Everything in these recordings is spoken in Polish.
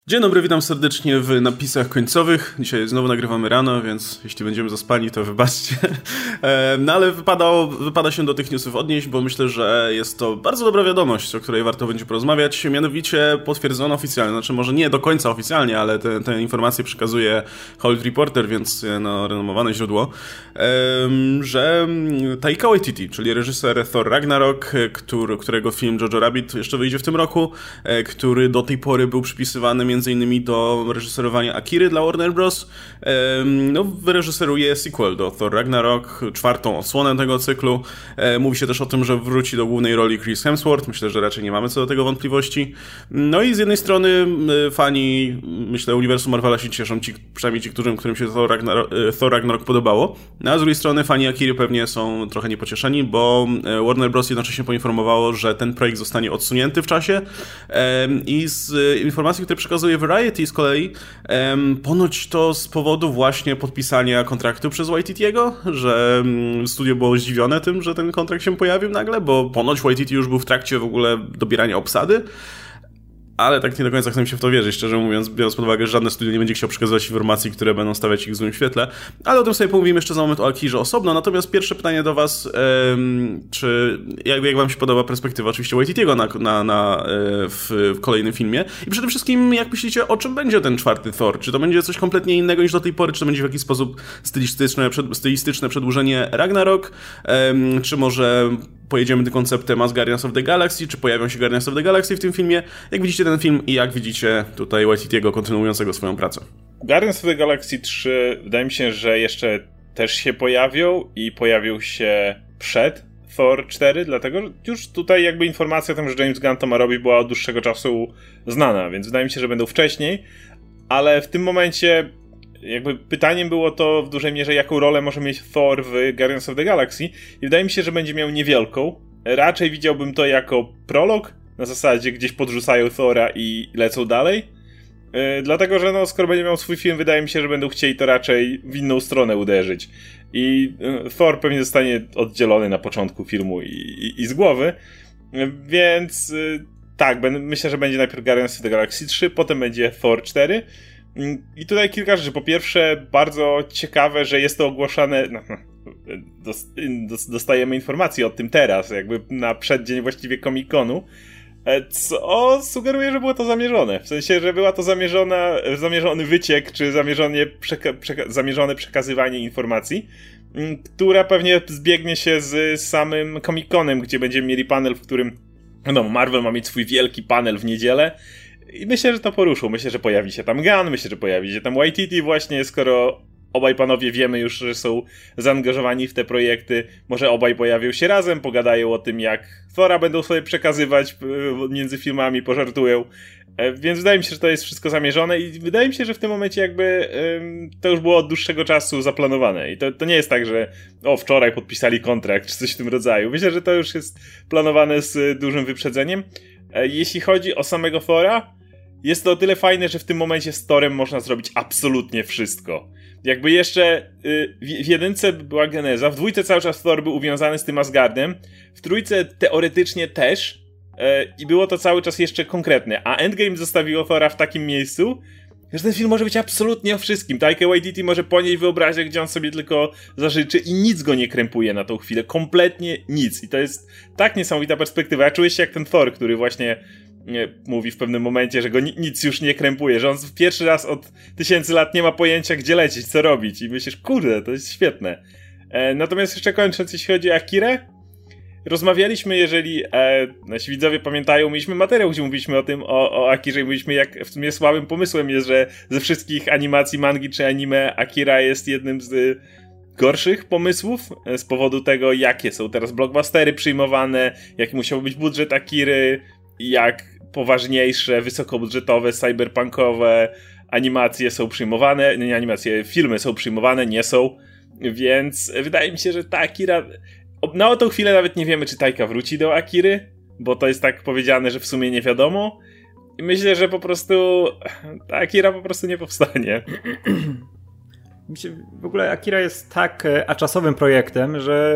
Dzień dobry, witam serdecznie w napisach końcowych. Dzisiaj znowu nagrywamy rano, więc jeśli będziemy zaspani, to wybaczcie. No ale wypada się do tych newsów odnieść, bo myślę, że jest to bardzo dobra wiadomość, o której warto będzie porozmawiać. Mianowicie potwierdzono oficjalnie, znaczy może nie do końca oficjalnie, ale te informacje przekazuje Hollywood Reporter, więc no, renomowane źródło, że Taika Waititi, czyli reżyser Thor Ragnarok, którego film Jojo Rabbit jeszcze wyjdzie w tym roku, który do tej pory był przypisywany między innymi do reżyserowania Akiry dla Warner Bros. No, wyreżyseruje sequel do Thor Ragnarok, czwartą odsłonę tego cyklu. Mówi się też o tym, że wróci do głównej roli Chris Hemsworth. Myślę, że raczej nie mamy co do tego wątpliwości. No i z jednej strony fani, myślę, uniwersum Marvela się cieszą, przynajmniej ci, którym się Thor Ragnarok podobało. No, a z drugiej strony fani Akiry pewnie są trochę niepocieszeni, bo Warner Bros. Jednocześnie poinformowało, że ten projekt zostanie odsunięty w czasie i z informacji, które przekazuje Variety z kolei, ponoć to z powodu właśnie podpisania kontraktu przez Waititiego, że studio było zdziwione tym, że ten kontrakt się pojawił nagle, bo ponoć Waititi już był w trakcie w ogóle dobierania obsady. Ale tak nie do końca chcę mi się w to wierzyć, szczerze mówiąc, biorąc pod uwagę, że żadne studio nie będzie chciał przekazywać informacji, które będą stawiać ich w złym świetle. Ale o tym sobie pomówimy jeszcze za moment o Akirze osobno. Natomiast pierwsze pytanie do was, jak wam się podoba perspektywa oczywiście Waititiego w kolejnym filmie? I przede wszystkim, jak myślicie, o czym będzie ten czwarty Thor? Czy to będzie coś kompletnie innego niż do tej pory? Czy to będzie w jakiś sposób stylistyczne przedłużenie Ragnarok? Czy może pojedziemy tym konceptem as Guardians of the Galaxy, czy pojawią się Guardians of the Galaxy w tym filmie? Jak widzicie ten film i jak widzicie tutaj Waititiego kontynuującego swoją pracę? Guardians of the Galaxy 3 wydaje mi się, że jeszcze też się pojawią i pojawił się przed Thor 4, dlatego że już tutaj jakby informacja o tym, że James Gunn to ma robić, była od dłuższego czasu znana, więc wydaje mi się, że będą wcześniej, ale w tym momencie jakby pytaniem było to w dużej mierze, jaką rolę może mieć Thor w Guardians of the Galaxy i wydaje mi się, że będzie miał niewielką. Raczej widziałbym to jako prolog, na zasadzie gdzieś podrzucają Thora i lecą dalej. Dlatego, że no, skoro będzie miał swój film, wydaje mi się, że będą chcieli to raczej w inną stronę uderzyć. I Thor pewnie zostanie oddzielony na początku filmu i z głowy. Więc tak, myślę, że będzie najpierw Guardians of the Galaxy 3, potem będzie Thor 4. I tutaj kilka rzeczy. Po pierwsze, bardzo ciekawe, że jest to ogłaszane. Dostajemy informacje o tym teraz, jakby na przeddzień właściwie Comic-Conu, co sugeruje, że było to zamierzone. W sensie, że była to zamierzony wyciek, czy zamierzone przekazywanie informacji, która pewnie zbiegnie się z samym Comic-Conem, gdzie będziemy mieli panel, w którym Marvel ma mieć swój wielki panel w niedzielę. I myślę, że to poruszą. Myślę, że pojawi się tam Gunn, myślę, że pojawi się tam Waititi właśnie, skoro obaj panowie wiemy już, że są zaangażowani w te projekty. Może obaj pojawią się razem, pogadają o tym, jak Thora będą sobie przekazywać między filmami, pożartują. Więc wydaje mi się, że to jest wszystko zamierzone i wydaje mi się, że w tym momencie jakby to już było od dłuższego czasu zaplanowane. I to nie jest tak, że wczoraj podpisali kontrakt, czy coś w tym rodzaju. Myślę, że to już jest planowane z dużym wyprzedzeniem. Jeśli chodzi o samego Thora, jest to o tyle fajne, że w tym momencie z Thorem można zrobić absolutnie wszystko. Jakby jeszcze w jedynce była geneza, w dwójce cały czas Thor był uwiązany z tym Asgardem, w trójce teoretycznie też i było to cały czas jeszcze konkretne, a Endgame zostawiło Thora w takim miejscu, że ten film może być absolutnie o wszystkim. Taika Waititi może ponieść wyobraźnię, gdzie on sobie tylko zażyczy i nic go nie krępuje na tą chwilę. Kompletnie nic. I to jest tak niesamowita perspektywa. Ja czuję się jak ten Thor, który właśnie mówi w pewnym momencie, że go nic już nie krępuje, że on pierwszy raz od 1000 lat nie ma pojęcia, gdzie lecieć, co robić. I myślisz, kurde, to jest świetne. Natomiast jeszcze kończąc, jeśli chodzi o Akirę, rozmawialiśmy, jeżeli nasi widzowie pamiętają, mieliśmy materiał, gdzie mówiliśmy o tym, o Akirze i mówiliśmy, jak w sumie słabym pomysłem jest, że ze wszystkich animacji, mangi czy anime Akira jest jednym z gorszych pomysłów z powodu tego, jakie są teraz blockbustery przyjmowane, jaki musiał być budżet Akiry, jak poważniejsze, wysokobudżetowe, cyberpunkowe animacje są przyjmowane, nie animacje, filmy są przyjmowane, nie są, więc wydaje mi się, że ta Akira... Na tą chwilę nawet nie wiemy, czy Taika wróci do Akiry, bo to jest tak powiedziane, że w sumie nie wiadomo. I myślę, że po prostu ta Akira po prostu nie powstanie. w ogóle Akira jest tak aczasowym projektem, że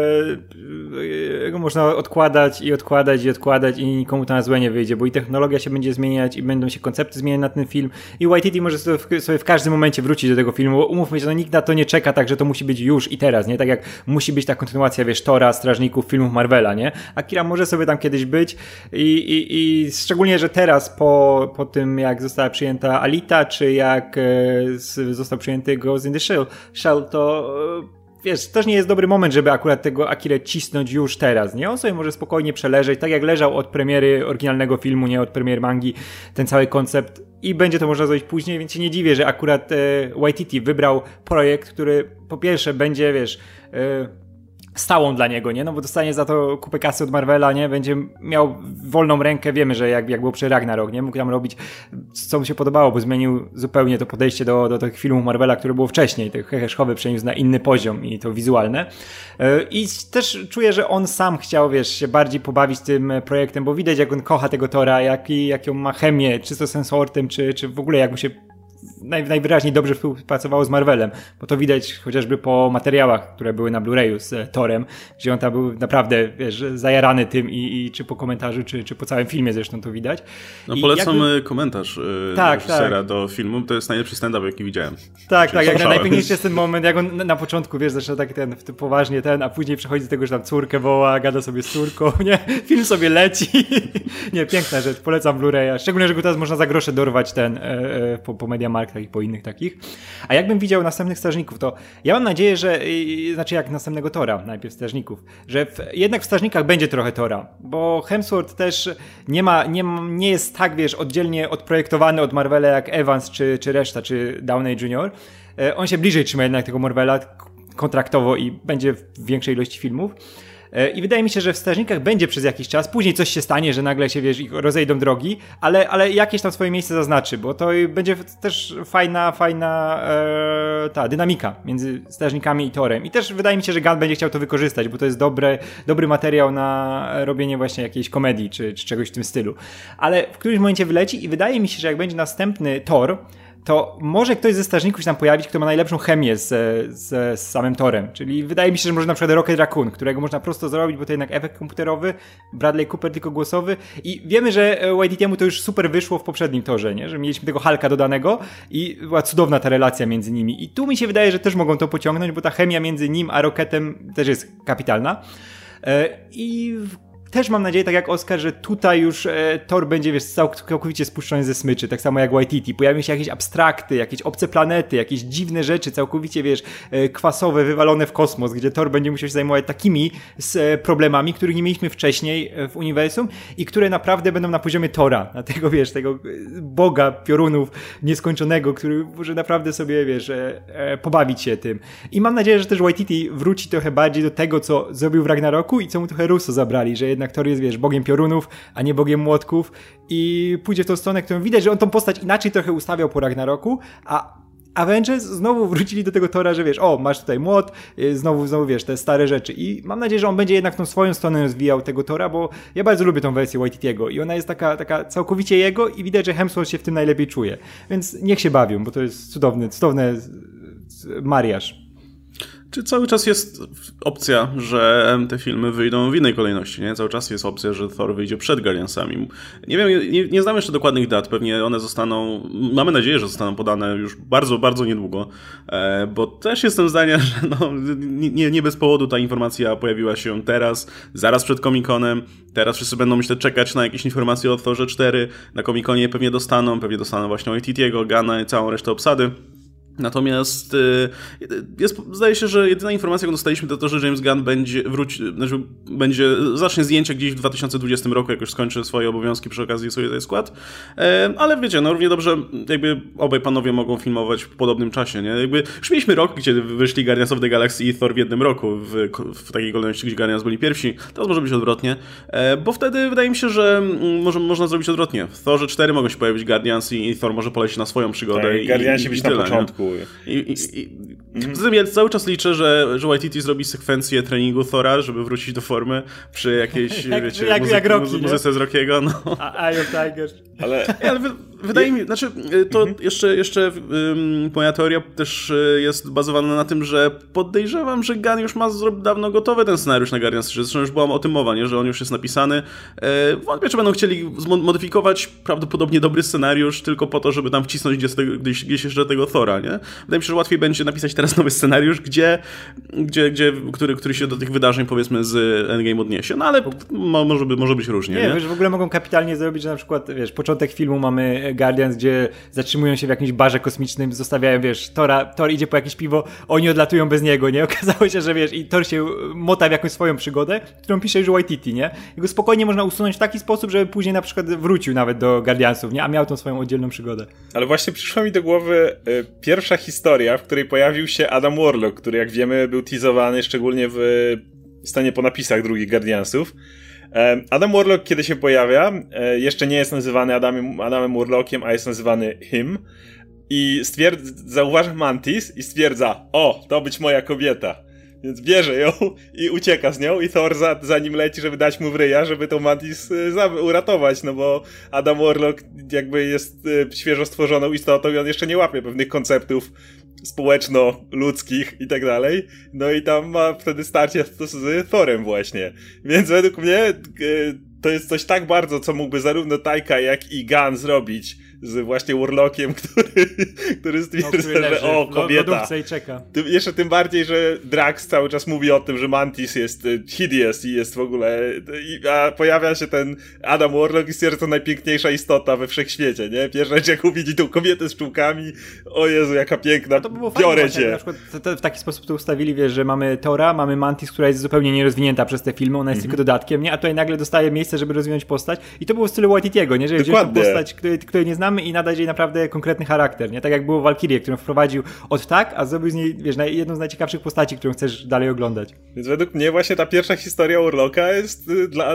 go można odkładać i nikomu to na złe nie wyjdzie, bo i technologia się będzie zmieniać i będą się koncepty zmieniać na ten film i Waititi może sobie w każdym momencie wrócić do tego filmu, bo umówmy się, no nikt na to nie czeka, tak, że to musi być już i teraz, nie? Tak jak musi być ta kontynuacja, wiesz, Thora, Strażników, filmów Marvela, nie? Akira może sobie tam kiedyś być i szczególnie, że teraz po tym, jak została przyjęta Alita, czy jak został przyjęty Ghost in the Shell, to wiesz, też nie jest dobry moment, żeby akurat tego Akirę cisnąć już teraz, nie? On sobie może spokojnie przeleżeć, tak jak leżał od premiery oryginalnego filmu, nie od premiery mangi, ten cały koncept i będzie to można zrobić później, więc się nie dziwię, że akurat Waititi wybrał projekt, który po pierwsze będzie, wiesz, stałą dla niego, nie? No bo dostanie za to kupę kasy od Marvela, nie? Będzie miał wolną rękę, wiemy, że jak było przy Ragnarok, nie? Mógł tam robić, co mu się podobało, bo zmienił zupełnie to podejście do tych filmów Marvela, które było wcześniej. Te heheszkowe przeniósł na inny poziom i to wizualne. I też czuję, że on sam chciał, wiesz, się bardziej pobawić tym projektem, bo widać, jak on kocha tego Thora, jaką ma chemię, czy to z Hemsworthem, czy w ogóle jak mu się najwyraźniej dobrze współpracowało z Marvelem, bo to widać chociażby po materiałach, które były na Blu-rayu z Thorem, gdzie on tam był naprawdę, wiesz, zajarany tym i czy po komentarzu, czy po całym filmie zresztą to widać. No polecam komentarz reżysera do filmu, to jest najlepszy stand-up, jaki widziałem. Tak, jak najpiękniejszy jest ten moment, jak on na początku, wiesz, zaczyna tak poważnie a później przechodzi do tego, że tam córkę woła, gada sobie z córką, nie? Film sobie leci. Nie, piękna rzecz, polecam Blu-raya, szczególnie, że go teraz można za grosze dorwać po MediaMarktach i po innych takich. A jakbym widział następnych Strażników, to ja mam nadzieję, że znaczy jak następnego Thora, najpierw Strażników, że jednak w Strażnikach będzie trochę Thora, bo Hemsworth też nie jest tak, wiesz, oddzielnie odprojektowany od Marvela jak Evans czy reszta, czy Downey Jr. On się bliżej trzyma jednak tego Marvela kontraktowo i będzie w większej ilości filmów. I wydaje mi się, że w Strażnikach będzie przez jakiś czas, później coś się stanie, że nagle się, wiesz, rozejdą drogi, ale jakieś tam swoje miejsce zaznaczy, bo to będzie też fajna ta dynamika między Strażnikami i Thorem. I też wydaje mi się, że Gunn będzie chciał to wykorzystać, bo to jest dobry materiał na robienie właśnie jakiejś komedii, czy czegoś w tym stylu. Ale w którymś momencie wyleci i wydaje mi się, że jak będzie następny Thor, to może ktoś ze Strażników się tam pojawić, kto ma najlepszą chemię z samym Thorem. Czyli wydaje mi się, że może na przykład Rocket Raccoon, którego można prosto zrobić, bo to jednak efekt komputerowy, Bradley Cooper tylko głosowy i wiemy, że Waititiemu to już super wyszło w poprzednim Thorze, nie? Że mieliśmy tego Hulka dodanego i była cudowna ta relacja między nimi. I tu mi się wydaje, że też mogą to pociągnąć, bo ta chemia między nim a Rocketem też jest kapitalna. I też mam nadzieję, tak jak Oscar, że tutaj już Thor będzie, wiesz, całkowicie spuszczony ze smyczy, tak samo jak Waititi. Pojawią się jakieś abstrakty, jakieś obce planety, jakieś dziwne rzeczy, całkowicie, wiesz, kwasowe, wywalone w kosmos, gdzie Thor będzie musiał się zajmować takimi problemami, których nie mieliśmy wcześniej w uniwersum i które naprawdę będą na poziomie Thora, na tego, wiesz, tego boga piorunów nieskończonego, który może naprawdę sobie, wiesz, pobawić się tym. I mam nadzieję, że też Waititi wróci trochę bardziej do tego, co zrobił w Ragnaroku i co mu trochę Russo zabrali, że jednak Thor jest, wiesz, bogiem piorunów, a nie bogiem młotków i pójdzie w tą stronę, którą widać, że on tą postać inaczej trochę ustawiał po Ragnaroku, a Avengers znowu wrócili do tego Thora, że wiesz, o, masz tutaj młot, znowu wiesz, te stare rzeczy i mam nadzieję, że on będzie jednak tą swoją stronę rozwijał tego Thora, bo ja bardzo lubię tą wersję Waititiego i ona jest taka całkowicie jego i widać, że Hemsworth się w tym najlepiej czuje, więc niech się bawią, bo to jest cudowny mariaż. Czy cały czas jest opcja, że te filmy wyjdą w innej kolejności, nie? Cały czas jest opcja, że Thor wyjdzie przed Guardiansami. Nie wiem, nie znam jeszcze dokładnych dat, pewnie one zostaną, mamy nadzieję, że zostaną podane już bardzo, bardzo niedługo, bo też jestem zdania, że no, nie bez powodu ta informacja pojawiła się teraz, zaraz przed Comic-Conem, teraz wszyscy będą, myślę, czekać na jakieś informacje o Thorze 4, na Comic-Conie pewnie dostaną właśnie Waititiego, Gunna i całą resztę obsady. Natomiast zdaje się, że jedyna informacja, jaką dostaliśmy, to że James Gunn zacznie zdjęcia gdzieś w 2020 roku, jak już skończy swoje obowiązki przy okazji Suicide Squad. Ale wiecie, no równie dobrze jakby obaj panowie mogą filmować w podobnym czasie, nie? Jakby już mieliśmy rok, gdzie wyszli Guardians of the Galaxy i Thor w jednym roku, w takiej kolejności, gdzie Guardians byli pierwsi. Teraz może być odwrotnie, bo wtedy wydaje mi się, że można zrobić odwrotnie. W Thorze 4 mogą się pojawić Guardians i Thor może polecieć na swoją przygodę. Tak, Guardiansi być na początku. Ja cały czas liczę, że Waititi zrobi sekwencję treningu Thora, żeby wrócić do formy przy jakiejś, wiecie, jak Rocky, muzyce z Rockiego. No. Eye of Tiger. Ale wydaje mi, znaczy to jeszcze moja teoria też jest bazowana na tym, że podejrzewam, że Gunn już ma dawno gotowy ten scenariusz na Guardians, że zresztą już była o tym mowa, nie? Że on już jest napisany. Wątpię, czy będą chcieli modyfikować prawdopodobnie dobry scenariusz tylko po to, żeby tam wcisnąć gdzieś jeszcze tego Thora, nie? Wydaje mi się, że łatwiej będzie napisać teraz nowy scenariusz, który się do tych wydarzeń, powiedzmy, z Endgame odniesie. No ale może być różnie, nie? Wiesz, w ogóle mogą kapitalnie zrobić, że na przykład, wiesz, początek filmu mamy Guardians, gdzie zatrzymują się w jakimś barze kosmicznym, zostawiają, wiesz, Thor idzie po jakieś piwo, oni odlatują bez niego, nie? Okazało się, że wiesz, i Thor się mota w jakąś swoją przygodę, którą pisze już Waititi, nie? Jego spokojnie można usunąć w taki sposób, żeby później na przykład wrócił nawet do Guardiansów, nie? A miał tą swoją oddzielną przygodę. Ale właśnie przyszła mi do głowy pierwsza historia, w której pojawił się Adam Warlock, który jak wiemy był teasowany szczególnie w stanie po napisach drugich Guardiansów. Adam Warlock, kiedy się pojawia, jeszcze nie jest nazywany Adamem Warlockiem, a jest nazywany Him. I zauważa Mantis i stwierdza, to być moja kobieta. Więc bierze ją i ucieka z nią i Thor za nim leci, żeby dać mu w ryja, żeby tą Mantis uratować, no bo Adam Warlock jakby jest świeżo stworzoną istotą i on jeszcze nie łapie pewnych konceptów społeczno-ludzkich i tak dalej. No i tam ma wtedy starcie z Thorem właśnie. Więc według mnie to jest coś tak bardzo, co mógłby zarówno Taika, jak i Gunn zrobić z właśnie Warlockiem, który stwierdza, że kobieta. I czeka. Jeszcze tym bardziej, że Drax cały czas mówi o tym, że Mantis jest hideous i jest w ogóle... a pojawia się ten Adam Warlock i stwierdza, że to najpiękniejsza istota we wszechświecie, nie? Pierwsza rzecz, jak uvidzi tą kobietę z czułkami, o Jezu, jaka piękna, to było biorę fajne, cię. Na przykład w taki sposób to ustawili, wiesz, że mamy Thora, mamy Mantis, która jest zupełnie nierozwinięta przez te filmy, ona jest tylko dodatkiem, nie? A tutaj nagle dostaje miejsce, żeby rozwinąć postać i to było w stylu Waititiego, nie? Że wziąć tą postać, której nie znamy i nadać jej naprawdę konkretny charakter, nie? Tak jak było Valkyrie, którą wprowadził od tak, a zrobił z niej, wiesz, jedną z najciekawszych postaci, którą chcesz dalej oglądać. Więc według mnie właśnie ta pierwsza historia Warlocka jest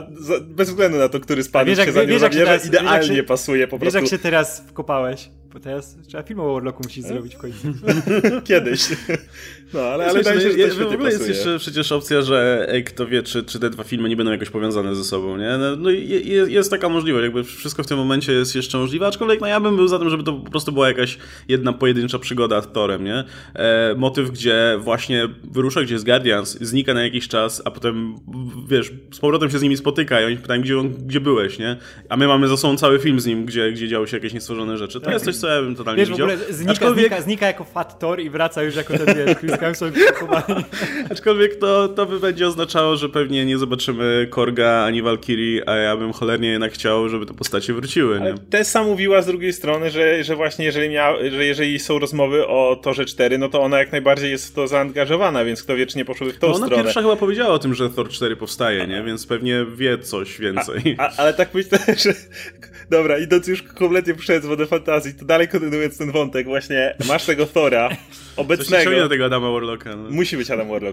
bez względu na to, który z panów się za nią zabierze, idealnie pasuje po prostu. Wiesz, jak się teraz wkopałeś? Bo teraz trzeba film o Warlocku musisz zrobić w końcu. Kiedyś. No, ale wydaje się, że to w ogóle pasuje. Jest jeszcze przecież opcja, że kto wie, czy te dwa filmy nie będą jakoś powiązane ze sobą, nie? No jest taka możliwość, jakby wszystko w tym momencie jest jeszcze możliwe, aczkolwiek ja bym był za tym, żeby to po prostu była jakaś jedna pojedyncza przygoda z Thorem, nie? Motyw, gdzie właśnie wyrusza, gdzie jest Guardians, znika na jakiś czas, a potem, wiesz, z powrotem się z nimi spotyka i oni pytają, gdzie byłeś, nie? A my mamy za sobą cały film z nim, gdzie działy się jakieś niestworzone rzeczy. To jest coś, co ja bym totalnie widział. W ogóle znika jako Fat Thor i wraca już jako ten, wiesz, Chris Hemsworth przekopany. Aczkolwiek to by będzie oznaczało, że pewnie nie zobaczymy Korga ani Valkyrii, a ja bym cholernie jednak chciał, żeby te postacie wróciły, nie? Tessa mówiła z drugiej strony, że właśnie jeżeli są rozmowy o Thorze 4, no to ona jak najbardziej jest w to zaangażowana, więc kto wie, czy nie poszłoby w tą stronę. Ona pierwsza chyba powiedziała o tym, że Thor 4 powstaje, nie? Więc pewnie wie coś więcej. Ale tak myślę, że... Dobra, idąc już kompletnie przed wodę fantazji, to dalej kontynuując ten wątek, właśnie masz tego Thora obecnego... Coś do tego Adama Warlocka. No. Musi być Adam Warlock.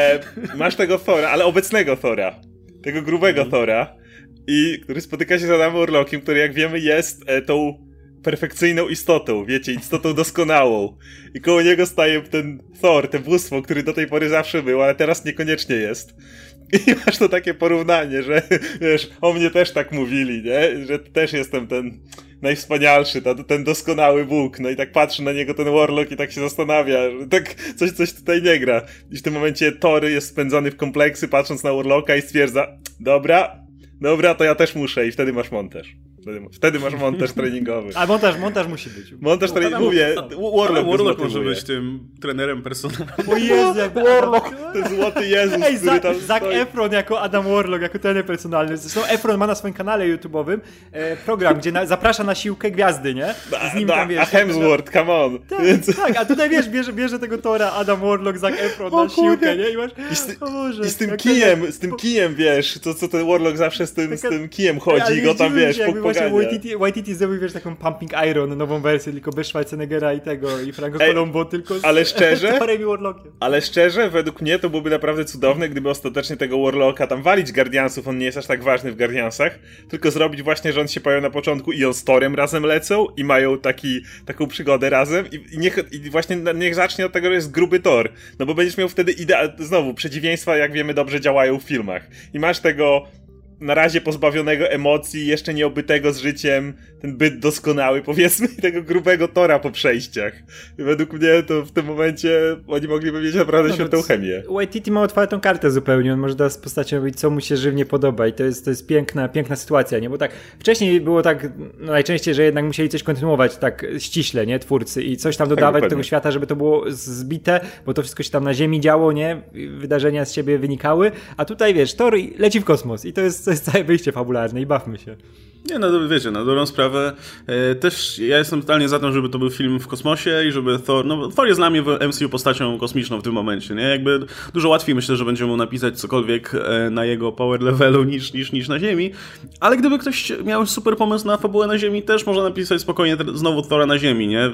Masz tego Thora, ale obecnego Thora. Tego grubego Thora, który spotyka się z Adamem Warlockiem, który jak wiemy jest tą perfekcyjną istotą, wiecie, istotą doskonałą. I koło niego staje ten Thor, te bóstwo, który do tej pory zawsze był, ale teraz niekoniecznie jest. I masz to takie porównanie, że wiesz, o mnie też tak mówili, nie? Że też jestem ten najwspanialszy, ten doskonały Bóg. No i tak patrzy na niego ten Warlock i tak się zastanawia, że tak coś tutaj nie gra. I w tym momencie Thor jest spędzony w kompleksy, patrząc na Warlocka i stwierdza, dobra, to ja też muszę i wtedy masz montaż. Wtedy masz montaż treningowy. A montaż musi być. Montaż treningowy, mówię, Warlock może być tym trenerem personalnym. O Jezu, jak Warlock, ten złoty Jezus, który tam Zac Efron jako Adam Warlock, jako trener personalny. Zresztą Efron ma na swoim kanale YouTube'owym program, gdzie zaprasza na siłkę gwiazdy, nie? Z nim tam, wiesz, a Hemsworth, come on. Tak, a tutaj wiesz, bierze tego Thora Adam Warlock, Zac Efron na siłkę, nie? I masz, I z tym kijem, wiesz, co ten Warlock zawsze z tym kijem chodzi i go tam, wiesz, Waititi zrobił, wiesz, taką Pumping Iron, nową wersję, tylko bez Schwarzeneggera i Franco Colombo, tylko z Thorem i Warlockiem. Ale szczerze, według mnie to byłoby naprawdę cudowne, gdyby ostatecznie tego Warlocka tam walić Guardiansów, on nie jest aż tak ważny w Guardiansach, tylko zrobić właśnie, że on się pojawia na początku i on z Thorem razem lecą i mają taką przygodę razem i właśnie niech zacznie od tego, że jest gruby Thor, no bo będziesz miał wtedy znowu, przeciwieństwa, jak wiemy, dobrze działają w filmach. I masz tego na razie pozbawionego emocji, jeszcze nie obytego z życiem, ten byt doskonały, powiedzmy, tego grubego Thora po przejściach. I według mnie to w tym momencie oni mogliby mieć naprawdę świetną chemię. Waititi ma otwartą kartę zupełnie, on może teraz z postacią robić, co mu się żywnie podoba i to jest piękna sytuacja, nie? Bo tak wcześniej było tak najczęściej, że jednak musieli coś kontynuować tak ściśle, nie? Twórcy i coś tam dodawać do tego świata, żeby to było zbite, bo to wszystko się tam na ziemi działo, nie? Wydarzenia z siebie wynikały, a tutaj wiesz, Thor leci w kosmos i to jest całe wyjście fabularne i bawmy się. Nie, no wiecie, na dobrą sprawę też ja jestem totalnie za tym, żeby to był film w kosmosie i żeby Thor, no Thor jest dla mnie w MCU postacią kosmiczną w tym momencie, nie? Jakby dużo łatwiej myślę, że będzie mu napisać cokolwiek na jego power levelu niż na Ziemi, ale gdyby ktoś miał super pomysł na fabułę na Ziemi, też można napisać spokojnie znowu Thora na Ziemi, nie?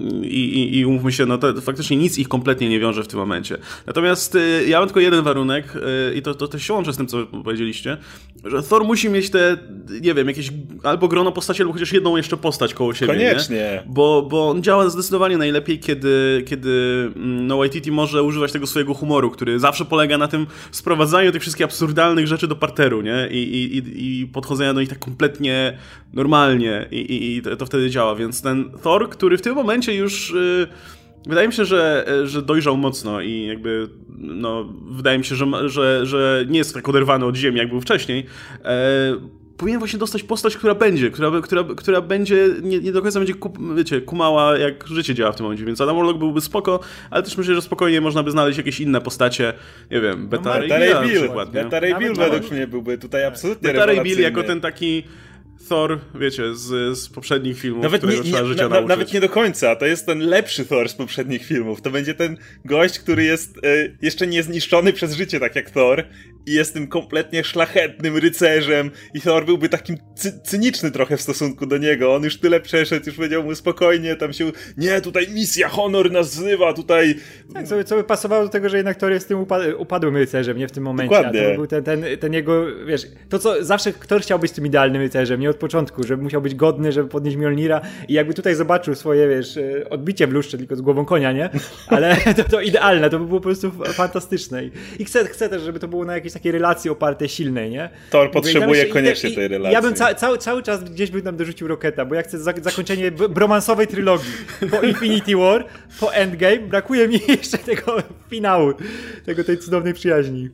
I umówmy się, no to faktycznie nic ich kompletnie nie wiąże w tym momencie. Natomiast ja mam tylko jeden warunek i to się łączy z tym, co powiedzieliście, że Thor musi mieć te, nie wiem, jakieś albo grono postaci, albo chociaż jedną jeszcze postać koło siebie. Koniecznie. Nie? Bo on działa zdecydowanie najlepiej, kiedy no Waititi może używać tego swojego humoru, który zawsze polega na tym sprowadzaniu tych wszystkich absurdalnych rzeczy do parteru, nie? I podchodzenia do nich tak kompletnie normalnie i to wtedy działa, więc ten Thor, który w tym momencie już wydaje mi się, że dojrzał mocno i jakby, no, wydaje mi się, że nie jest tak oderwany od ziemi, jak był wcześniej, powinien właśnie dostać postać, która będzie, nie do końca będzie, wiecie, kumała, jak życie działa w tym momencie, więc Adam Warlock byłby spoko, ale też myślę, że spokojnie można by znaleźć jakieś inne postacie, nie wiem, Beta Ray Bill na przykład, nie? Beta Ray Bill według mnie byłby tutaj absolutnie Beta Ray rewelacyjny. Bill jako ten taki Thor, wiecie, z poprzednich filmów, którego trzeba życia nauczyć. Nawet nie do końca, to jest ten lepszy Thor z poprzednich filmów. To będzie ten gość, który jest jeszcze nie zniszczony przez życie, tak jak Thor, i jest tym kompletnie szlachetnym rycerzem i Thor byłby takim cyniczny trochę w stosunku do niego. On już tyle przeszedł, już powiedział mu spokojnie, tam się, nie, tutaj misja, honor nas wzywa, tutaj... Tak, co by pasowało do tego, że jednak Thor jest tym upadłym rycerzem, nie w tym momencie. Dokładnie. A to był ten jego, wiesz, to co zawsze Thor chciał być tym idealnym rycerzem, nie od początku, żeby musiał być godny, żeby podnieść Mjolnira i jakby tutaj zobaczył swoje, wiesz, odbicie w lustrze tylko z głową konia, nie? Ale to idealne, to by było po prostu fantastyczne. I chcę też, żeby to było na jakiejś takiej relacji opartej, silnej, nie? Thor potrzebuje koniecznie tej relacji. Ja bym cały czas gdzieś bym tam dorzucił Rocketa, bo ja chcę zakończenie bromansowej trylogii. Po Infinity War, po Endgame, brakuje mi jeszcze tego finału, tej cudownej przyjaźni.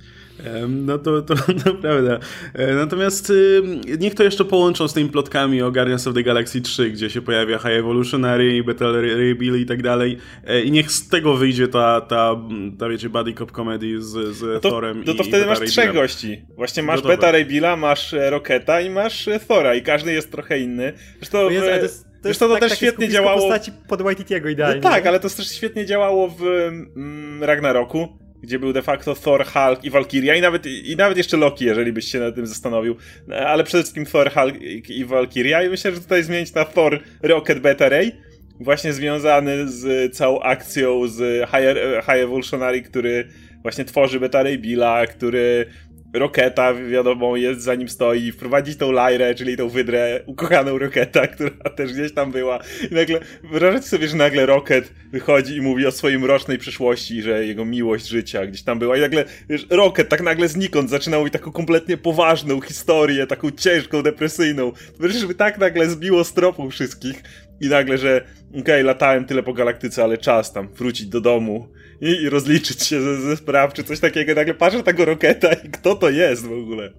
No to prawda. Natomiast niech to jeszcze połączą z tymi plotkami o Guardians of the Galaxy 3, gdzie się pojawia High Evolutionary, Beta Ray Bill i tak dalej. I niech z tego wyjdzie ta wiecie, buddy cop comedy z Thorem to wtedy masz trzech gości. Właśnie masz Beta Ray Billa, masz Rocketa i masz Thora i każdy jest trochę inny. Zresztą to też świetnie działało. Postaci pod Waititiego idealnie. No tak, ale to też świetnie działało w Ragnaroku, gdzie był de facto Thor, Hulk i Valkyria i nawet jeszcze Loki, jeżeli byś się nad tym zastanowił. Ale przede wszystkim Thor, Hulk i Valkyria i myślę, że tutaj zmienić na Thor, Rocket, Beta Ray, właśnie związany z całą akcją z High Evolutionary, który właśnie tworzy Beta Ray Billa, który Rocketa, wiadomo, jest za nim stoi, wprowadzić tą Lyrę, czyli tą wydrę ukochaną Rocketa, która też gdzieś tam była. I nagle, wyobraźcie sobie, że nagle Rocket wychodzi i mówi o swojej mrocznej przeszłości, że jego miłość życia gdzieś tam była. I nagle, wiesz, Rocket tak nagle znikąd zaczyna mówić taką kompletnie poważną historię, taką ciężką, depresyjną. Wreszcie, żeby tak nagle zbiło z tropu wszystkich. I nagle, że okej, latałem tyle po galaktyce, ale czas tam wrócić do domu i rozliczyć się ze spraw, czy coś takiego. Nagle patrzę tego Rocketa i kto to jest w ogóle?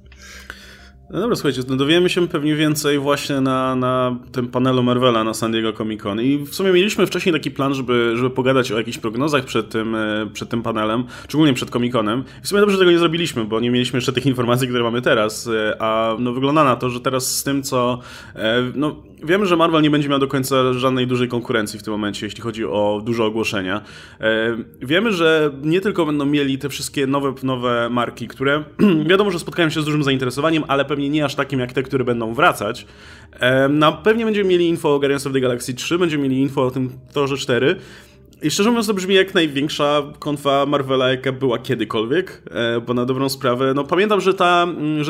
No dobra, słuchajcie, no dowiemy się pewnie więcej właśnie na tym panelu Marvela na San Diego Comic-Con i w sumie mieliśmy wcześniej taki plan, żeby pogadać o jakichś prognozach przed tym panelem, szczególnie przed Comic-Conem. I w sumie dobrze, że tego nie zrobiliśmy, bo nie mieliśmy jeszcze tych informacji, które mamy teraz, a no wygląda na to, że teraz z tym, co... No, wiemy, że Marvel nie będzie miał do końca żadnej dużej konkurencji w tym momencie, jeśli chodzi o duże ogłoszenia. Wiemy, że nie tylko będą mieli te wszystkie nowe marki, które wiadomo, że spotkają się z dużym zainteresowaniem, ale pewnie nie aż takim jak te, które będą wracać. No, pewnie będziemy mieli info o Guardians of the Galaxy 3, będziemy mieli info o tym Thorze 4. I szczerze mówiąc, to brzmi jak największa konfa Marvela, jaka była kiedykolwiek, bo na dobrą sprawę, no pamiętam, że ta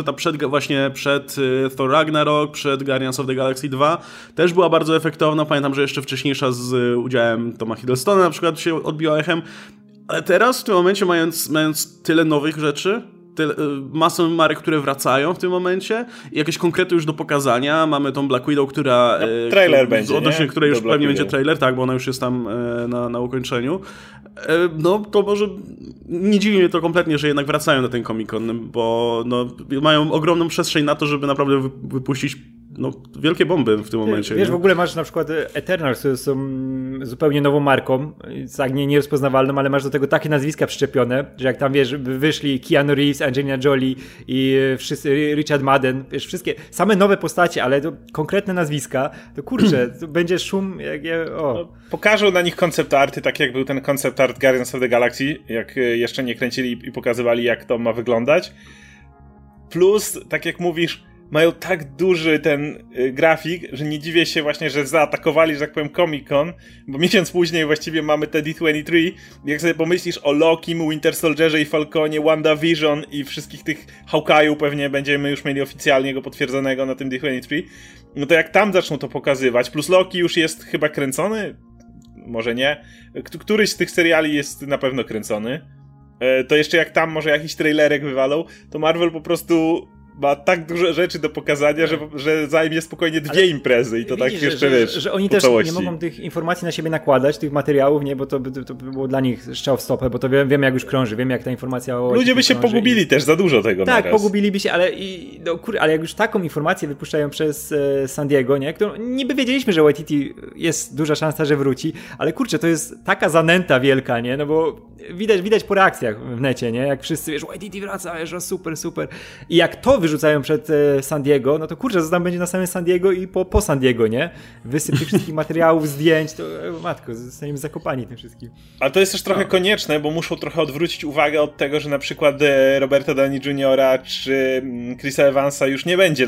przed Thor Ragnarok, przed Guardians of the Galaxy 2 też była bardzo efektowna. Pamiętam, że jeszcze wcześniejsza z udziałem Toma Hiddlestona na przykład się odbiła echem, ale teraz w tym momencie mając tyle nowych rzeczy, masę marek, które wracają w tym momencie i jakieś konkrety już do pokazania. Mamy tą Black Widow, która... trailer będzie, odnośnie której już pewnie Widow. będzie trailer, tak, bo ona już jest tam na ukończeniu. No, to może... Nie dziwi mnie to kompletnie, że jednak wracają na ten Comic-Con, bo no, mają ogromną przestrzeń na to, żeby naprawdę wypuścić wielkie bomby w tym momencie. Wiesz, w ogóle masz na przykład Eternals, które są zupełnie nową marką, tak nierozpoznawalną, ale masz do tego takie nazwiska przyczepione, że jak tam, wiesz, wyszli Keanu Reeves, Angelina Jolie i wszyscy, Richard Madden, wiesz, wszystkie same nowe postacie, ale to konkretne nazwiska, to kurczę, to będzie szum, Pokażą na nich koncept arty, tak jak był ten koncept art Guardians of the Galaxy, jak jeszcze nie kręcili i pokazywali, jak to ma wyglądać. Plus, tak jak mówisz, mają tak duży ten grafik, że nie dziwię się właśnie, że zaatakowali, że tak powiem, Comic-Con, bo miesiąc później właściwie mamy te D23. Jak sobie pomyślisz o Lokim, Winter Soldierze i Falconie, WandaVision i wszystkich tych Hawkeye'u, pewnie będziemy już mieli oficjalnie go potwierdzonego na tym D23, no to jak tam zaczną to pokazywać, plus Loki już jest chyba kręcony, może nie, któryś z tych seriali jest na pewno kręcony, to jeszcze jak tam może jakiś trailerek wywalą, to Marvel po prostu ma tak dużo rzeczy do pokazania, że zajmie spokojnie dwie imprezy i to widzisz, tak jeszcze wiesz, że oni też nie mogą tych informacji na siebie nakładać, tych materiałów, nie, bo to by było dla nich strzał w stopę, bo to wiem jak już krąży, wiem jak ta informacja o... Ludzie by się pogubili też, za dużo tego tak, naraz. pogubiliby się, ale jak już taką informację wypuszczają przez San Diego, nie, którą niby wiedzieliśmy, że Waititi jest duża szansa, że wróci, ale kurczę, to jest taka zanęta wielka, nie, no bo widać po reakcjach w necie, nie, jak wszyscy, wiesz, Waititi wraca, wiesz, super. I jak to wyrzucają przed San Diego, no to kurczę, co tam będzie na samym San Diego i po San Diego, nie? Wysyp tych wszystkich materiałów, zdjęć, to matko, zostaniemy zakopani tym wszystkim. Ale to jest też trochę konieczne, bo muszą trochę odwrócić uwagę od tego, że na przykład Roberta Downey Jr. czy Chrisa Evansa już nie będzie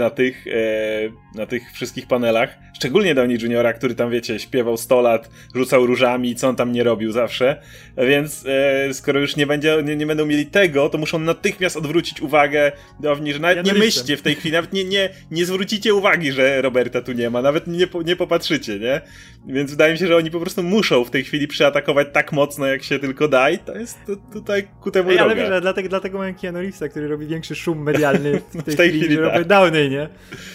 na tych wszystkich panelach. Szczególnie Downey Jr., który tam, wiecie, śpiewał 100 lat, rzucał różami, co on tam nie robił zawsze. Więc skoro już nie będą mieli tego, to muszą natychmiast odwrócić uwagę downi, że nawet nie myślcie w tej chwili, nawet nie zwrócicie uwagi, że Roberta tu nie ma, nawet nie popatrzycie, nie? Więc wydaje mi się, że oni po prostu muszą w tej chwili przyatakować tak mocno, jak się tylko da i to jest tutaj ku temu droga. Ale wiesz, dlatego mamy Keanu Reevesa, który robi większy szum medialny w tej chwili że Robert Downey, nie?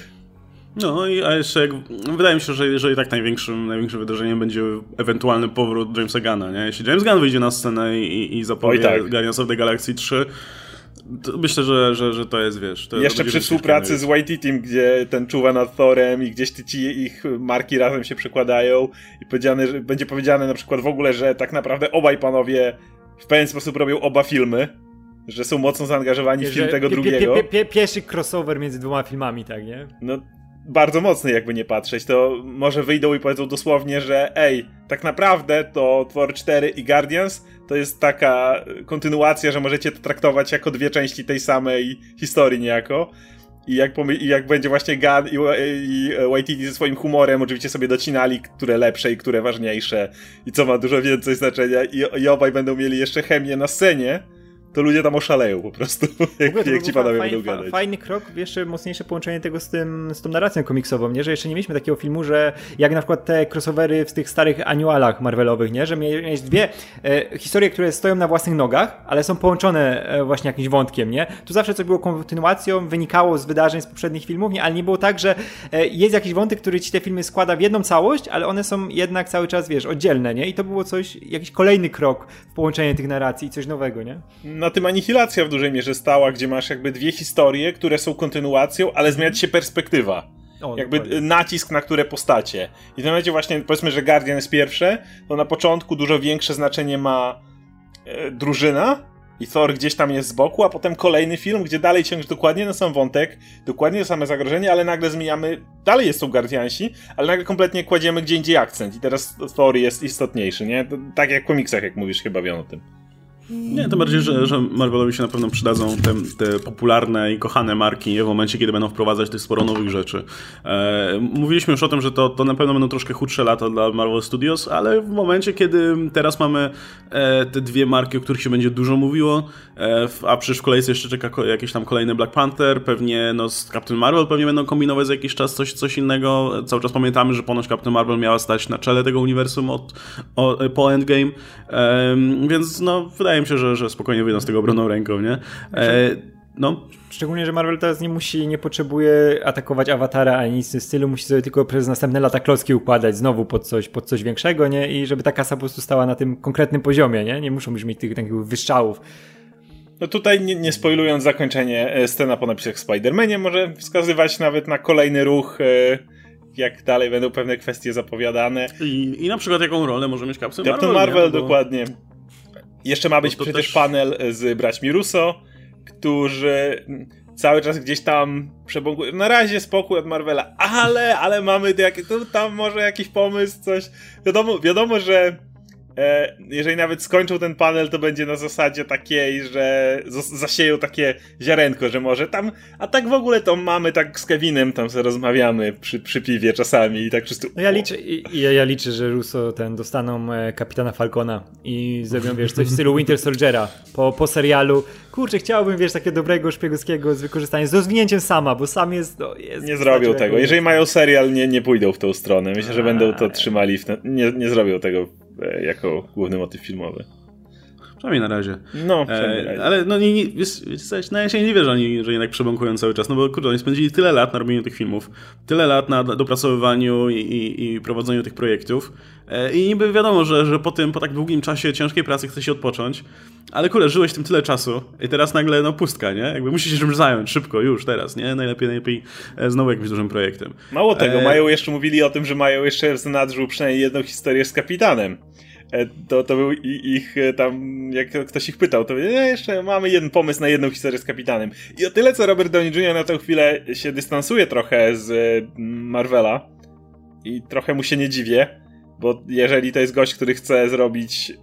No, a jeszcze wydaje mi się, że i tak największym wydarzeniem będzie ewentualny powrót Jamesa Gunna, nie? Jeśli James Gunn wyjdzie na scenę i zapowie Guardians of the Galaxy 3, to myślę, że to jest, wiesz... To jeszcze przy współpracy z Waititim, gdzie ten czuwa nad Thorem i gdzieś ich marki razem się przekładają i będzie powiedziane na przykład w ogóle, że tak naprawdę obaj panowie w pewien sposób robią oba filmy, że są mocno zaangażowani w film tego drugiego. Pierwszy crossover między dwoma filmami, tak, nie? No, bardzo mocny jakby nie patrzeć, to może wyjdą i powiedzą dosłownie, że tak naprawdę to Thor 4 i Guardians to jest taka kontynuacja, że możecie to traktować jako dwie części tej samej historii niejako. I jak będzie właśnie Gunn i Waititi ze swoim humorem oczywiście sobie docinali, które lepsze i które ważniejsze i co ma dużo więcej znaczenia i obaj będą mieli jeszcze chemię na scenie, to ludzie tam oszaleją po prostu, jak ci panowie będą gadać. Fajny krok, jeszcze mocniejsze połączenie tego z tą narracją komiksową, nie? Że jeszcze nie mieliśmy takiego filmu, że jak na przykład te crossovery w tych starych annualach Marvelowych, nie? Że miałeś dwie historie, które stoją na własnych nogach, ale są połączone właśnie jakimś wątkiem, nie? Tu zawsze coś było kontynuacją, wynikało z wydarzeń z poprzednich filmów, nie? Ale nie było tak, że jest jakiś wątek, który ci te filmy składa w jedną całość, ale one są jednak cały czas, wiesz, oddzielne, nie? I to było jakiś kolejny krok w połączenie tych narracji, coś nowego, nie? Na tym Anihilacja w dużej mierze stała, gdzie masz jakby dwie historie, które są kontynuacją, ale zmienia się perspektywa. Jakby dokładnie. Nacisk na które postacie. I w tym momencie właśnie, powiedzmy, że Guardian jest pierwsze, to na początku dużo większe znaczenie ma drużyna i Thor gdzieś tam jest z boku, a potem kolejny film, gdzie dalej ciągniesz dokładnie ten sam wątek, dokładnie to same zagrożenie, ale nagle zmieniamy, dalej są Guardiansi, ale nagle kompletnie kładziemy gdzie indziej akcent i teraz Thor jest istotniejszy, nie? To, tak jak w komiksach, jak mówisz, chyba wiem o tym. Nie, tym bardziej, że Marvelowi się na pewno przydadzą te popularne i kochane marki w momencie, kiedy będą wprowadzać tych sporo nowych rzeczy. Mówiliśmy już o tym, że to na pewno będą troszkę chudsze lata dla Marvel Studios, ale w momencie, kiedy teraz mamy te dwie marki, o których się będzie dużo mówiło, a przecież w kolejce jeszcze czeka jakiś tam kolejny Black Panther, pewnie z Captain Marvel pewnie będą kombinować za jakiś czas coś innego. Cały czas pamiętamy, że ponoć Captain Marvel miała stać na czele tego uniwersum po Endgame, więc wydaje mi się, że spokojnie wyjdą z tego obronną ręką, nie? No. Szczególnie, że Marvel teraz nie potrzebuje atakować Awatara ani nic w tym stylu, musi sobie tylko przez następne lata klocki układać znowu pod coś większego, nie? I żeby ta kasa po prostu stała na tym konkretnym poziomie, nie? Nie muszą już mieć tych takich wyszczałów. No tutaj nie spoilując zakończenie, scena po napisach w Spider-Manie może wskazywać nawet na kolejny ruch, jak dalej będą pewne kwestie zapowiadane. I na przykład jaką rolę może mieć Captain Marvel. Captain Marvel, dokładnie. Jeszcze ma być przecież panel z braćmi Russo, którzy cały czas gdzieś tam przebąkują. Na razie spokój od Marvela, ale mamy tam może jakiś pomysł, coś. Wiadomo, że jeżeli nawet skończą ten panel, to będzie na zasadzie takiej, że zasieją takie ziarenko, że może tam, a tak w ogóle to mamy tak z Kevinem tam sobie rozmawiamy przy piwie czasami i tak wszyscy... No ja liczę, że Russo dostaną Kapitana Falcona i zrobią, wiesz, coś w stylu Winter Soldiera po serialu. Kurczę, chciałbym, wiesz, takiego dobrego szpiegowskiego z wykorzystaniem, z rozwinięciem Sama, bo Sam jest nie zrobią tego. Jeżeli mają serial, nie pójdą w tą stronę. Myślę, że będą to trzymali nie zrobią tego jako główny motyw filmowy. Przynajmniej na razie. No, przynajmniej na razie. Ale no ja się nie wierzę, że jednak przebąkują cały czas, no bo kurde, oni spędzili tyle lat na robieniu tych filmów, tyle lat na dopracowywaniu i prowadzeniu tych projektów i niby wiadomo, że po tak długim czasie ciężkiej pracy chce się odpocząć, ale kurde, żyłeś tym tyle czasu i teraz nagle pustka, nie? Jakby musisz się czymś zająć, szybko, już, teraz, nie? Najlepiej znowu jakimś dużym projektem. Mało tego, mówili o tym, że mają jeszcze w zanadrzu przynajmniej jedną historię z Kapitanem. To był ich tam, jak ktoś ich pytał, to jeszcze mamy jeden pomysł na jedną historię z Kapitanem. I o tyle, co Robert Downey Jr. na tę chwilę się dystansuje trochę z Marvela i trochę mu się nie dziwię, bo jeżeli to jest gość, który chce zrobić,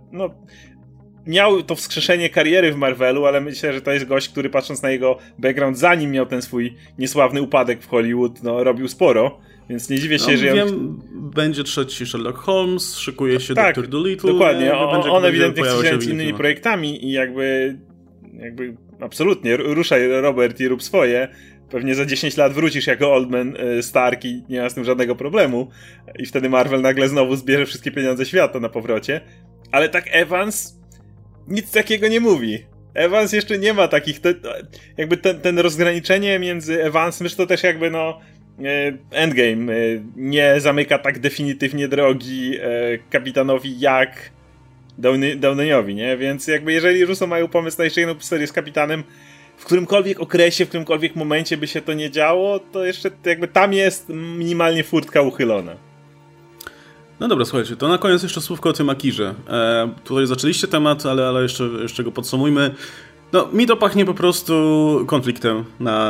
miał to wskrzeszenie kariery w Marvelu, ale myślę, że to jest gość, który patrząc na jego background, zanim miał ten swój niesławny upadek w Hollywood, robił sporo. Więc nie dziwię się, że... Będzie trzeci Sherlock Holmes, szykuje się Dr. Dolittle. Dokładnie, on ewidentnie chce się zająć innymi projektami i jakby absolutnie, ruszaj Robert i rób swoje. Pewnie za 10 lat wrócisz jako Oldman Stark i nie ma z tym żadnego problemu. I wtedy Marvel nagle znowu zbierze wszystkie pieniądze świata na powrocie. Ale tak Evans nic takiego nie mówi. Evans jeszcze nie ma takich... Jakby ten rozgraniczenie między Evansem, że to też jakby Endgame nie zamyka tak definitywnie drogi kapitanowi jak Downeyowi, nie? Więc jakby jeżeli Russo mają pomysł na jeszcze jedną serię z Kapitanem, w którymkolwiek okresie, w którymkolwiek momencie by się to nie działo, to jeszcze jakby tam jest minimalnie furtka uchylona. No dobra, słuchajcie, to na koniec jeszcze słówko o tym Akirze. Tutaj zaczęliście temat, ale jeszcze go podsumujmy. No, mi to pachnie po prostu konfliktem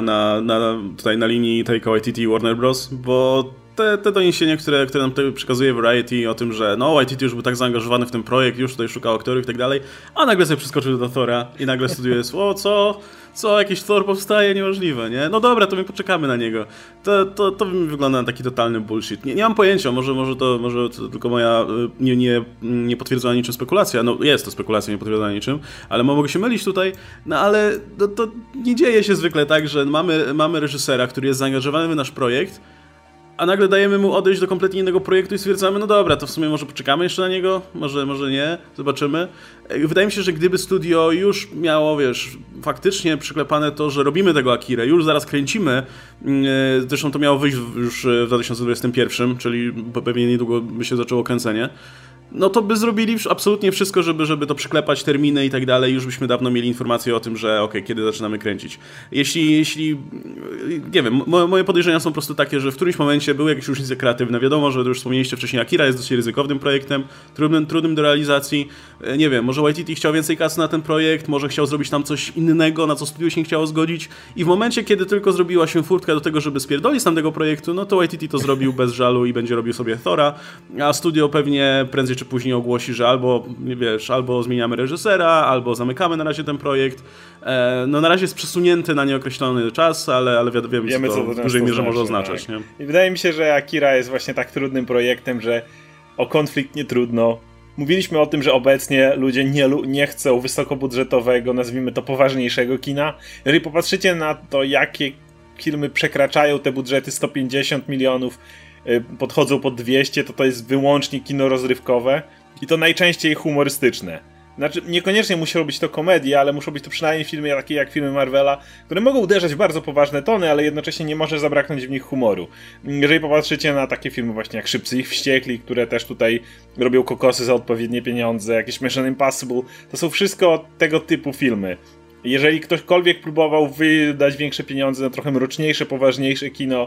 tutaj na linii Taika Waititi i Warner Bros., bo te doniesienia, które nam tutaj przekazuje Variety o tym, że Waititi już był tak zaangażowany w ten projekt, już tutaj szukał aktorów i tak dalej, a nagle sobie przeskoczył do Thora i nagle studio jest, co, jakiś Thor powstaje, niemożliwe, nie? No dobra, to my poczekamy na niego. To wygląda na taki totalny bullshit. Nie mam pojęcia, może to tylko moja niepotwierdzona niczym spekulacja. No jest to spekulacja niepotwierdzona niczym, ale mogę się mylić tutaj, no ale to nie dzieje się zwykle tak, że mamy reżysera, który jest zaangażowany w nasz projekt, a nagle dajemy mu odejść do kompletnie innego projektu i stwierdzamy, no dobra, to w sumie może poczekamy jeszcze na niego, może nie, zobaczymy. Wydaje mi się, że gdyby studio już miało, faktycznie przyklepane to, że robimy tego Akirę, już zaraz kręcimy, zresztą to miało wyjść już w 2021, czyli pewnie niedługo by się zaczęło kręcenie, no to by zrobili absolutnie wszystko, żeby to przyklepać, terminy i tak dalej, już byśmy dawno mieli informację o tym, że kiedy zaczynamy kręcić. Jeśli nie wiem, moje podejrzenia są po prostu takie, że w którymś momencie były jakieś różnice kreatywne. Wiadomo, że już wspomnieliście wcześniej, Akira jest dosyć ryzykownym projektem, trudnym do realizacji. Nie wiem, może Waititi chciał więcej kasy na ten projekt, może chciał zrobić tam coś innego, na co studio się nie chciało zgodzić i w momencie, kiedy tylko zrobiła się furtka do tego, żeby spierdolić z tamtego projektu, no to Waititi to zrobił bez żalu i będzie robił sobie Thora, a studio pewnie prędzej czy później ogłosi, że albo zmieniamy reżysera, albo zamykamy na razie ten projekt. No na razie jest przesunięty na nieokreślony czas, ale wiemy co to w dużej mierze może oznaczać. Tak. Nie? I wydaje mi się, że Akira jest właśnie tak trudnym projektem, że o konflikt nie trudno. Mówiliśmy o tym, że obecnie ludzie nie chcą wysokobudżetowego, nazwijmy to poważniejszego kina. Jeżeli popatrzycie na to, jakie filmy przekraczają te budżety 150 milionów, podchodzą pod 200, to jest wyłącznie kino rozrywkowe i to najczęściej humorystyczne. Znaczy, niekoniecznie musiało być to komedia, ale muszą być to przynajmniej filmy takie jak filmy Marvela, które mogą uderzać w bardzo poważne tony, ale jednocześnie nie może zabraknąć w nich humoru. Jeżeli popatrzycie na takie filmy właśnie jak Szybcy i Wściekli, które też tutaj robią kokosy za odpowiednie pieniądze, jakieś Mission Impossible, to są wszystko tego typu filmy. Jeżeli ktośkolwiek próbował wydać większe pieniądze na trochę mroczniejsze, poważniejsze kino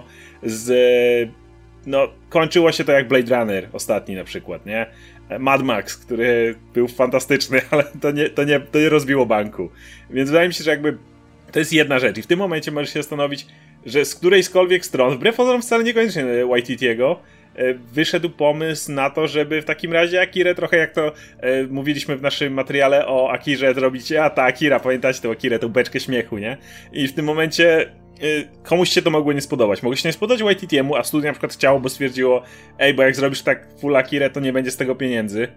kończyło się to jak Blade Runner ostatni na przykład, nie? Mad Max, który był fantastyczny, ale to nie rozbiło banku. Więc wydaje mi się, że jakby to jest jedna rzecz i w tym momencie możesz się zastanowić, że z którejśkolwiek stron, wbrew pozorom wcale niekoniecznie Waititiego, wyszedł pomysł na to, żeby w takim razie Akirę, trochę jak to mówiliśmy w naszym materiale o Akirze, zrobić, ta Akira, pamiętacie tę Akirę, tą beczkę śmiechu, nie? I w tym momencie komuś się to mogło nie spodobać. Mogło się nie spodobać Waititiemu, a studio na przykład chciało, bo stwierdziło, bo jak zrobisz tak full Akirę, to nie będzie z tego pieniędzy.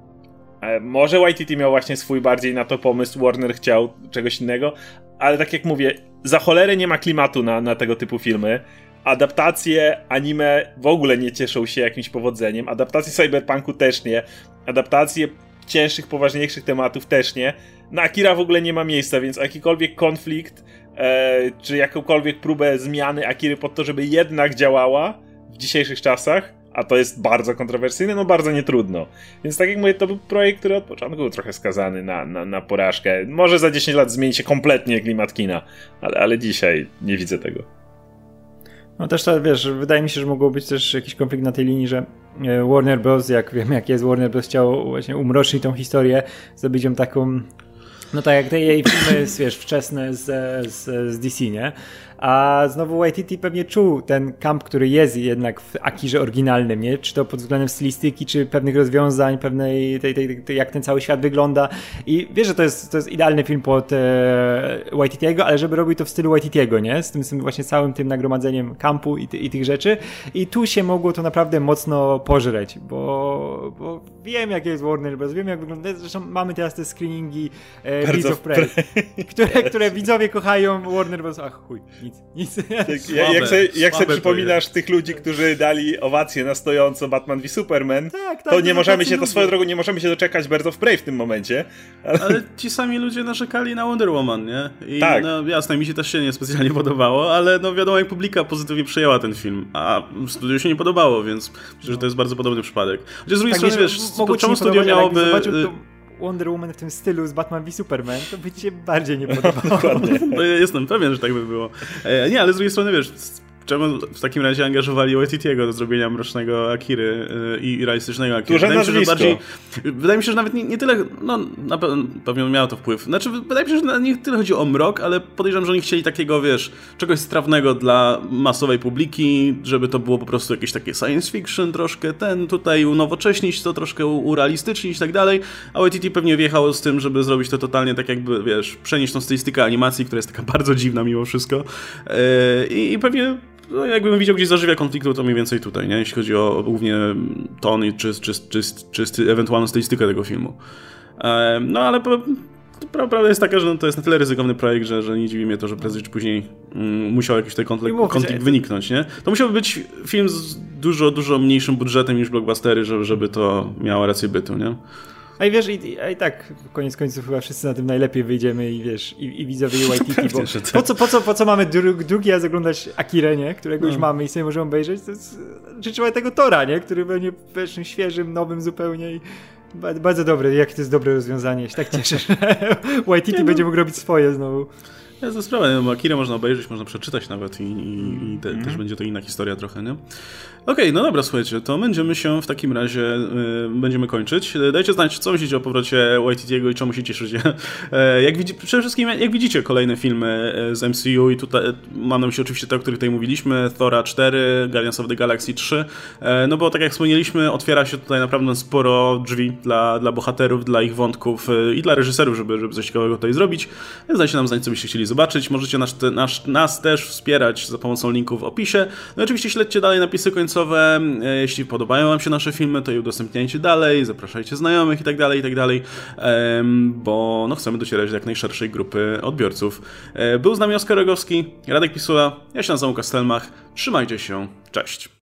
Może Waititi miał właśnie swój bardziej na to pomysł, Warner chciał czegoś innego, ale tak jak mówię, za cholerę nie ma klimatu na tego typu filmy. Adaptacje anime w ogóle nie cieszą się jakimś powodzeniem, adaptacje cyberpunku też nie, adaptacje cięższych, poważniejszych tematów też nie. Na Akira w ogóle nie ma miejsca, więc jakikolwiek konflikt czy jakąkolwiek próbę zmiany Akiry pod to, żeby jednak działała w dzisiejszych czasach, a to jest bardzo kontrowersyjne, bardzo nietrudno. Więc tak jak mówię, to był projekt, który od początku był trochę skazany na porażkę. Może za 10 lat zmieni się kompletnie klimat kina, ale dzisiaj nie widzę tego. No też to, wiesz, wydaje mi się, że mogło być też jakiś konflikt na tej linii, że Warner Bros., jak wiem jak jest, Warner Bros. Chciał właśnie umroczyć tą historię, zrobić ją taką, no tak jak te jej filmy, wiesz, wczesne z DC, nie? A znowu Waititi pewnie czuł ten kamp, który jest jednak w Akirze oryginalnym, nie? Czy to pod względem stylistyki, czy pewnych rozwiązań, pewnej jak ten cały świat wygląda. I wiesz, że to jest idealny film pod Waititiego, ale żeby robił to w stylu Waititiego, nie? Z tym właśnie całym tym nagromadzeniem kampu i tych rzeczy. I tu się mogło to naprawdę mocno pożreć, bo wiem, jak jest Warner Bros., wiem, jak wygląda. Zresztą mamy teraz te screeningi Birds of Prey, które widzowie kochają. Warner Bros. Ach chuj. Nic. Jak sobie przypominasz tych ludzi, którzy dali owację na stojąco Batman v Superman, to nie możemy się, to swoją drogą nie możemy się doczekać Birds of Prey w tym momencie. Ale ci sami ludzie narzekali na Wonder Woman, nie? I tak. Jasne, mi się też się niespecjalnie podobało, ale wiadomo, jak publika pozytywnie przyjęła ten film, a studiu się nie podobało, więc myślę, że to jest bardzo podobny przypadek. Chociaż z drugiej strony, wiesz, czemu studio miałoby... Wonder Woman w tym stylu z Batman v Superman, to by ci się bardziej nie podobało. No, jestem pewien, że tak by było. Nie, ale z drugiej strony, wiesz, czemu w takim razie angażowali Waititiego do zrobienia mrocznego Akiry i realistycznego Akiry? Wydaje mi się, że nawet nie tyle, pewnie miało to wpływ. Znaczy, wydaje mi się, że nie tyle chodzi o mrok, ale podejrzewam, że oni chcieli takiego, wiesz, czegoś strawnego dla masowej publiki, żeby to było po prostu jakieś takie science fiction troszkę, tutaj unowocześnić to, troszkę urealistycznić i tak dalej, a Waititi pewnie wjechał z tym, żeby zrobić to totalnie tak jakby, wiesz, przenieść tą stylistykę animacji, która jest taka bardzo dziwna mimo wszystko i pewnie jakbym widział gdzieś zażywia konfliktu, to mniej więcej tutaj, nie? Jeśli chodzi o głównie ton czy ewentualną stylistykę tego filmu. Ale prawda jest taka, że to jest na tyle ryzykowny projekt, że nie dziwi mnie to, że prędzej czy później musiał jakiś ten konflikt wyniknąć, nie? To musiałby być film z dużo mniejszym budżetem niż blockbustery, żeby to miało rację bytu, nie? A i wiesz, i tak koniec końców chyba wszyscy na tym najlepiej wyjdziemy i wiesz, i widzowie i Waititi, bo po co mamy drugi raz oglądać Akirę, nie? Którego już mamy i sobie możemy obejrzeć, to jest życzę tego Tora, nie? Który będzie świeżym, nowym zupełnie i bardzo dobry, jakie to jest dobre rozwiązanie, ja się tak cieszę, że Waititi będzie mógł robić swoje znowu. Ja to sprawa, bo Akirę można obejrzeć, można przeczytać nawet i też będzie to inna historia trochę, nie? Okej, no dobra, słuchajcie, to będziemy się w takim razie będziemy kończyć. Dajcie znać, co myślicie o powrocie Waititiego i czemu się cieszycie. Przede wszystkim, jak widzicie kolejne filmy z MCU i tutaj mam na myśli oczywiście te, o których tutaj mówiliśmy, Thora 4, Guardians of the Galaxy 3, no bo tak jak wspomnieliśmy, otwiera się tutaj naprawdę sporo drzwi dla bohaterów, dla ich wątków i dla reżyserów, żeby coś ciekawego tutaj zrobić. Więc dajcie nam znać, co byście chcieli zobaczyć. Możecie nas też wspierać za pomocą linków w opisie. No i oczywiście śledźcie dalej napisy końcowe. Jeśli podobają wam się nasze filmy, to je udostępniajcie dalej, zapraszajcie znajomych i tak dalej, bo chcemy docierać do jak najszerszej grupy odbiorców. Był z nami Oskar Rogowski, Radek Pisula, ja się nazywam Łukasz Stelmach. Trzymajcie się, cześć!